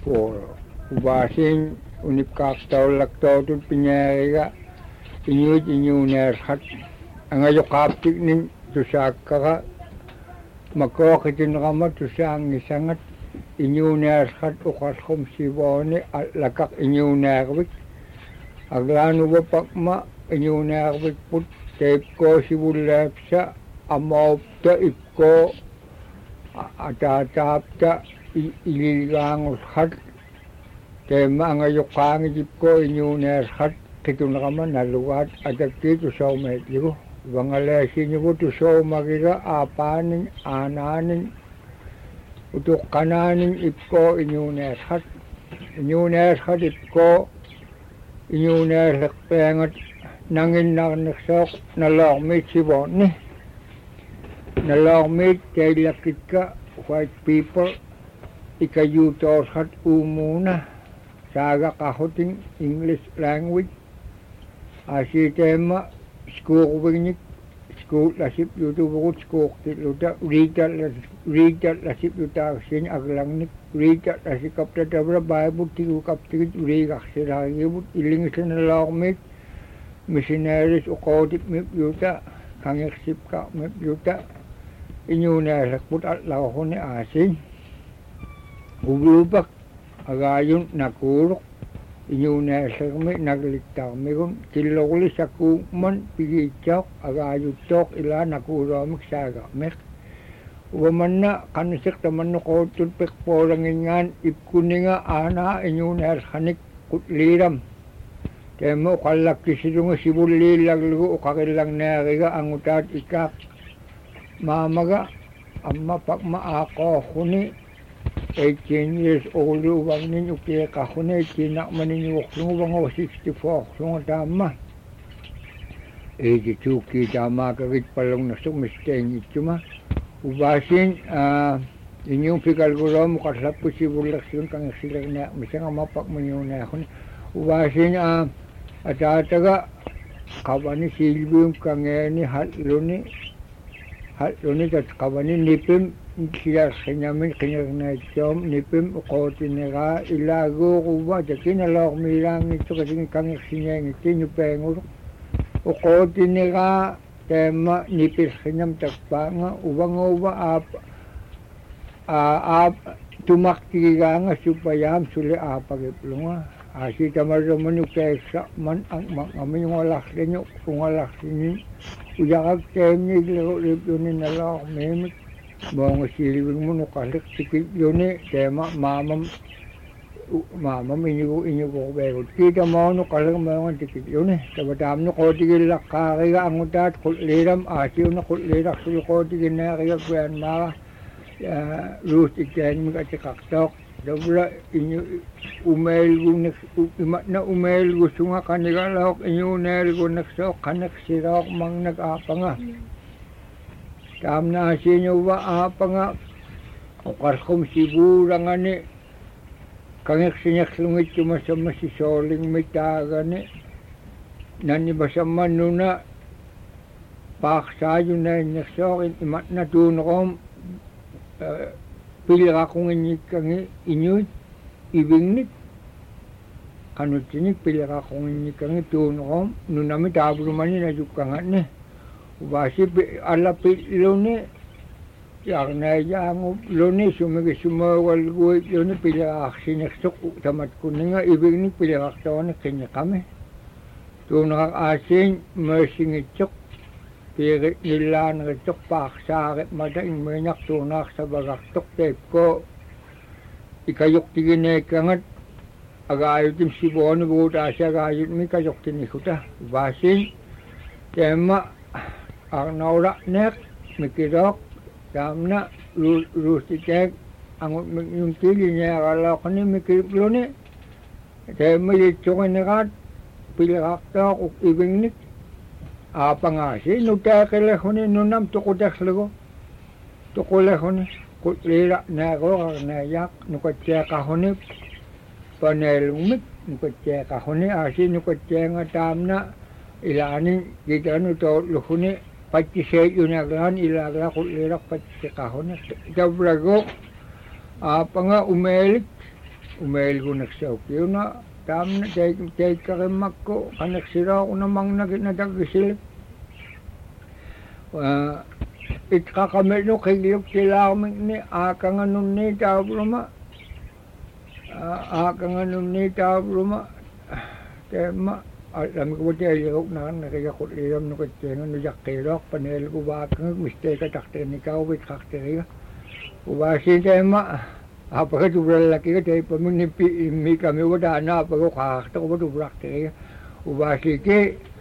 1964 ubasin unikkaaqtaulaktootut piñaariga iñuit iñuuneerhat angayuqaaptiknin tusaakkara makooqitinrama tusaangisangat iñuuneerhat uqarqum sivooni allakaq iñuuneervik aglaanuwapaqma iñuuneervikput teipkoo sivullaapsa amaupta ikkoo ataataapta ililgaangulhat teema angayuqaangitipkoo iñuuneerhat qitunrama nalugaat atakkiitusaumeetligu vangaleasinigu tusaumagiga aapaanin aanaanin utuqqanaanin ikkoo iñuuneerhat ikkoo iñuuneerliqpeengat nanginnarniqsooq naloormiit sivoonni naloormiit teillakkitka white people ikayuutoorhat uumuuna saaga qahutin English language asiiteemma skuurvignik skuullasip yutuvugut skuurtilluta riitallasip yutaarsini aglangnik riitallassikapta tavra baibuttigukaptigit uriigarsilaagivut illingisanaloormiit missionaaris uqootipmip yuta kangersipkaarmip yuta iñuuneerlakput allaruhuni aasin uvluupak agaayun nakuuruq iñuuneerlermi naglittarmigun killoruli sakuumman pigiitsaoq agaayuttooq ilaa nakuuloomik saagarmeq uvamanna qanisiq tamannuqoottut piqpoolangingaan ipkuninga aanaa iñuuneerlhanik qutliiram teema uqallakkisilunga sivulliillaglugu uqarillanneeriga angutaat ikaaq maamaga amma pakma aaqooqhuni 18 years old uvangnin ukiiqarhuni kiinaqmaniñuuqlugu vango 64 taamma 82 kiitaamaakagit palungnassuq misteengitsuma uvasin iñuun pikalguloomu qarlappu sivullersigun kangersilerneaqmisanga mapakmañuuneaqhuni uvasin ataataga qavani silvium kangeeni halluni tatqavani nipim silarsinyamin qinirnaitsoom nipim uqootineraa ilaaguuquva takinaloormiilaangitsuqatigin kangersiñeengitsi nupeengulu uqootineraa teema nipirsiñam takpaanga uvanguva aap tumaktigigaanga supayaam suli aapagiplunga asitamarramani ukeeksa'man angmangamiungalarsiñu uyaqak teemniigluripyuni naloormiimik moongasilivigmun uqalliqtikilluni teema maamam iñuguqveegut kiitamoonu qalliqmeongan tikilluni tavataamni qootigillaqqaariga angutaat qulliiram aasiuna qulliilarsuli qootiginneeriga kuyanmaaga ruus ikkeengmik atiqaqtooq tavla imatna umeelgusunga qanigaloq iñuuneelguneqsooq qaneqsirooq mangnak aapanga taamna asiiñuva aapanga uqarqum sivuurangani kangeqsiñaqlungittumasamma sisoolingmitaagani nannimasammannuna paaqsaayunainneqsooq imatna tuuneqoom piliraqunginnikkangi iñuit ivingnik qanuttinik piliraqunginnikkangi tuuneqoom nunami taavulumani najukkangatni uvasi allapilluni yarnaajaangup luni sumigisumoowalguit luni piliraqsineqsuq tamatkunninga ivingnik piliraqtooni qinniqami tuuneqaq aasiin mersingitsuq piirit nillaanrittuq paaqsaarit mata ingmiinaqtuunaaqsavagartuq teipkoo ikayuqtigineekkangat agaayutim sivooni vuutaasi agaayutmi kayuqtinikuta uvasiin teema arnaulaqneeq mikirooq taamna ruustiteek angutmikyumtiilineeraloqni mikipluni teema yitsuqineraat piliraqtooq ivingnik aapangaasi nuteeqilehuni nunam tuqulehuni qutliilaqneeruqarneeyaaq nukatseeqahuni paneelungmik nukatseeqahuni aasi nukatseenga taamna ilaanin kitanu tootluhuni pattiseeyunaglaan ilaaglaa qulliilaq pattiseqahuni tavlago aapanga umeelik umeilgunaksaukkiuna taamna teikkarimmakku qaneqsilaaqunamagna kinatakisilip itqaqami'nu qilliuktilaarmikni aakanganunni taavluma teemma allamikuteeliruqnaarnaqiyaqulliilamnukattiinganu jaqqiiloorpaneeliku vaakangak misteekataqtiqnikauwit qaqtiqiga uvaasiin teemma apakatuvlallakiga teippaminni immikamiuga taanaapagu qaaqtaquva tuvlaqtiqiga uvaasiiki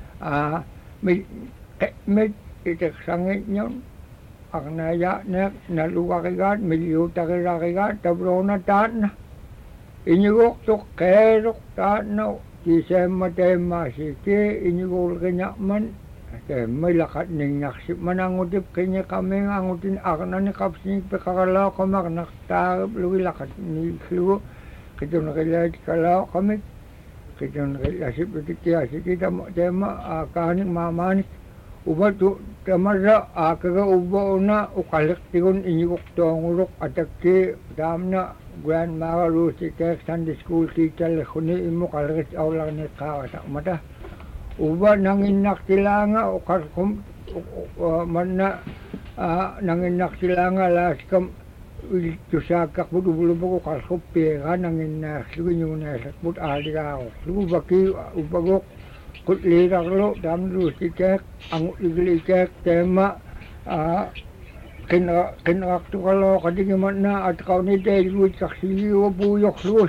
mit iteqsangiñun aqnayaneq nalugarigaat miljutarilaarigaat tavloona taanna iñiguqtuq qeeruq taanna kiiseemma teemmaasiiki iñiguulqiña'man teemma ilaqatningnaqsipman angutip qiñiqamiin angutin aqnani qapsiñik piqaralaoqamaqnaqtaarip lugilaqatniiklugu qitunqilaatikalaaoqamik qitunqilasiplutikkiasiki teemma aakaanik maamaanik ubatu tamarra aakaga ubbauna uqaliqtigun iñiguqtoonguruq atakki taamna grandmother Lucy Kirk Sunday School teacher lehuni immu qalqit aularniqqaaqataqmata ubba nanginnaqtilaanga uqarqum manna nanginnaqtilaanga laaskam tusaakaqput ubulupagu qarquppiiqa nanginnaaqlugu iñugunaasaqput aaligaaqoqlugu vaki ubbaguq qutliiraqlu taamna Lucy Kirk angu'liglikek teemma qinaqtuqaloo qatigimanna atqauniteeluit qaqsiliuga puuyoqlugu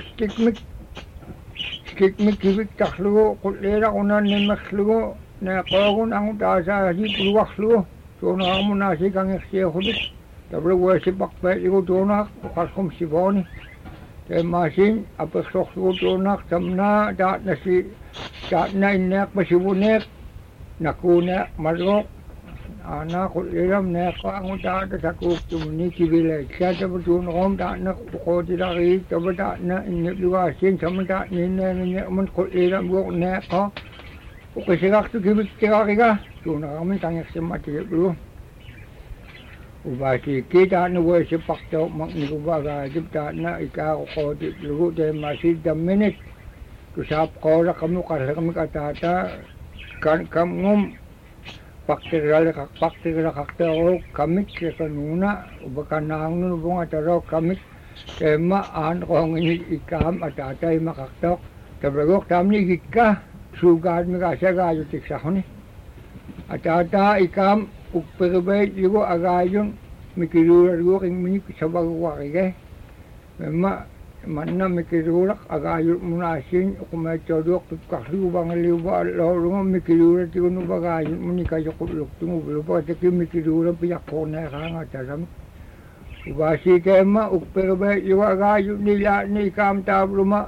skikmik kiviktaqlugu qutliiraqunannimmeqlugu neeqoogun angutaasaasi puluaqlugu tuunaqamunaasi kangeqsiuquduk tabluguesipaqpeeligu tuunaq uqarqum sifooni teemmaasiin apeqsoqlugu tuunaq tamnaa taatna inneeqpa sivuneeq nakuuneeq margoq ana qulliram neeqa angutaata sakuuktumni kivileikkaatapa tuunoqom taatna uqootilariik tapa taatna inneplugaasiin sama taatniinneeminne'man qulliram guuq neeqa uqisiqaqtu kiviktirariga tuunaqamin kangeqsimmatigiplugu uvaasiikki taatna uesipaqtauqmaqnikuvagaatip taatna ikaaquqootiplugu teemmaasiin tamminik tusaapqoolaqami uqarliqmik ataata kamngum paktirilaqaqteeruq kamik kekanuuna ubakanaangnun ubungatarok kamik teemma aanqoongini ikaam ataata imaqaqtoq tabraguq taamni ikikka suugaatmikaasagaayutiksaquni ataata ikaam uppiribeit-lugu agaayun mikiluurarguuq ingminik savaguaqige memma manna mikiluuraq agaayut munaasiin uqumeettooluuq tutqaqlugu vangaliuva alloorunga mikiluuratigun uvagaayut munikayuqulluqtungu uvulupataki mikiluura piyaqqoorneeqaanga taramik uvaasii teemma uppiribeit-lugu agaayut nilaatni ikaam taavluma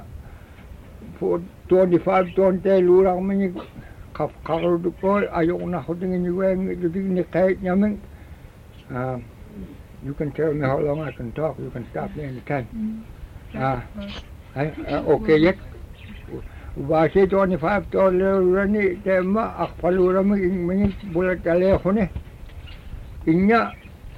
25 tonteeluuraqminik qaqarutukoi ayuqnaqqutingiñugeengitutikniqeitñamik you can tell me how long I can talk. You can stop me anytime. Okay, yet. Uvaasi 25 tollerani teemma aqpalurami ingminik bulataleequne inña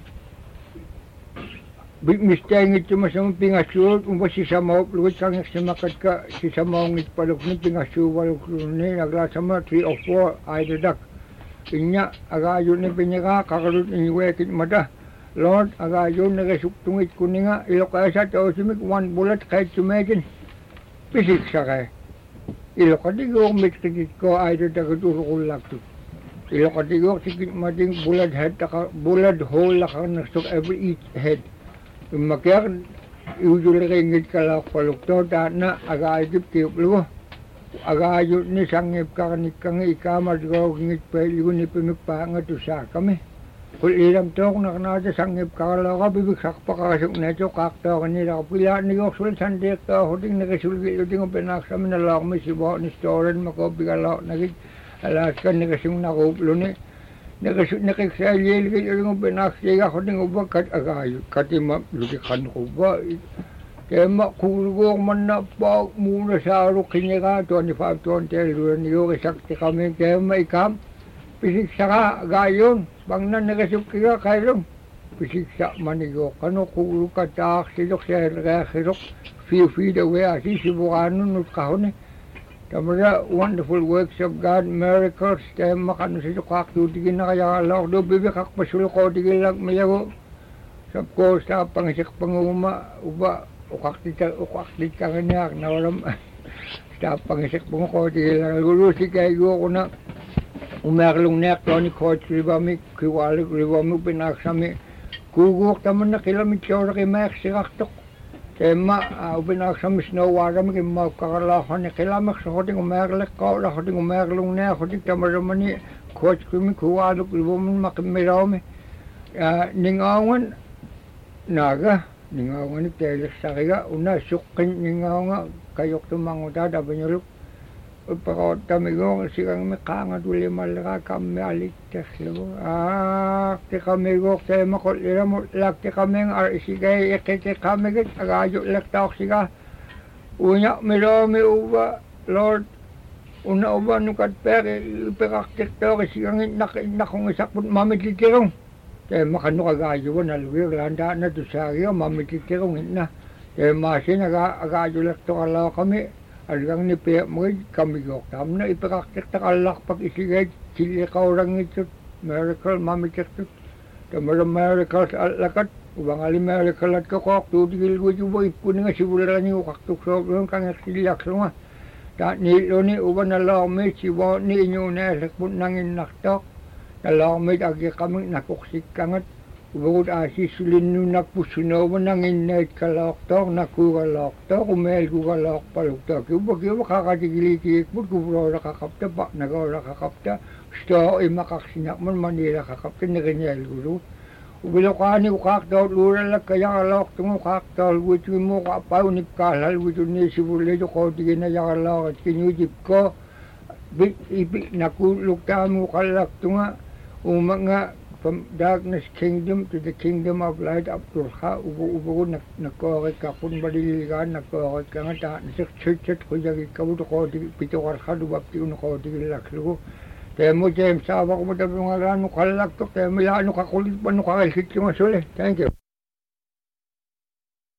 misteengittumasama pingassuut umpa sisamauqlugut kangeqsimaqatka sisamaungitpalukni pingassuuvalukluunni naglaasama 3 or 4 aidadak inña agaayunni piniqa qaqalut iñugeekitmata Lord agaayun nagasuktungiit kuninga iloqaasat oosimik 1 bullet qaitsumeekin pisiksaqe iloqatiguuq mitqikitko aidatakut uruqullaqtu iloqatiguuq tikitmating bullet hole laqarneqsuk every each head immakiaq iujuliqingit kalaaqpalukto taatna agaaytip kiuplugu agaayutni sangipqarnikkangi ikaamatgooqingit peeliguni pimikpaanga tusaakami qulliiram tooqnaqnaata sangipqaralooqa pipiksaqpaqarasukneetu qaaqtooqanilaqpilaatniguuqsul santiiqtooqutik niqisulgi'lutingu pinaaqsaminaloormi siboonistorrenmakoopigaloo'nagit alaaskan niqisungnaquupluni niqiksaalliilgi'lutingu pinaaqsiigaqqutingupa agaayut katima lutiqanqupa teemma kuuluguuqmanna paaq muunasaaru qiniqa 25 tonteeluuraniuqisaqtiqami teemma ikaam pisiksaqa agaayun pangna niqisukkiga qailum pisiksa manigo kano kuuluka taaksilok se reakhirok 4 feet away asi sibukanun kahone tamara wonderful works of God miracles tema kanu sido kaktutigin na kaya Allah do bibikak pasulko tigilag mayago sabko sa pangisik panguma uba ukaktit ka kanyak na walang sa pangisik pangko tigilag gulusi kayo ko na umaklong nek to ni coach ribami kiwalik ribami pinaksami kuguk taman na kilamit siya kay mek sikaktok tema pinaksami snow warami kay makakalahan ni kilamak sa koting umaklek ko la koting umaklong nek koting tamaramani coach kumi kiwalik ribami makimirami ningawan naga ningawan ni telik sakiga una sukin ningawan kayok tumanguta dabanyuluk Pagkota migo sigang mikanga duli malaka kami alites lo te kami go te makot ira mo lakte kami ar sigay ekete kami git agayo lakta siga unya miro mi uba lord una uba nukat pere perakte to sigang nakong isakput mamitikirong te makano kagayo na luwi landa na to sagyo mamitikirong na te masin agayo lakto kala kami Algang ni pe mo kami gok tam na ipakaktik takalak pag isigay sili ka orang itu miracle mamitik tu tamara miracle alakat ubang ali miracle at kokok tu digil go jubo ipun nga sibulan ni ukaktuk so yung kang silak sunga ta ni lo ni uban na law me sibo ni inyo na lekpun nangin naktok na law me agi kami nakuksik kangat Bukod asi sulin nung nakpusunaw nangin na ikalaktok, nakukalaktok, umel kukalak paluktok. Kiba kakatigilikik mo, kubro nakakapta, bak nagaw nakakapta. Gusto ay makaksinak man Manila kakapta, nakanyal guru. Ubilokani ukaktaw, luralag kaya kalaktok ukaktaw, wito mo kapaw, nipkalal, wito ni sibulito ko, tigin na yakalak at kinyujip ko. Ibig nakulukta mo kalakto nga, nga, from darkness kingdom to the kingdom of light up to ha ubo nakorek ka kun baliligan nakorek ka nga ta church ko jagi kabuto ko di pito kar khadu bapti un ko di laklu te mo jem sa ba ko mo da ngalan no kalak to te mila no kakulit pa no kakilhit yung asole thank you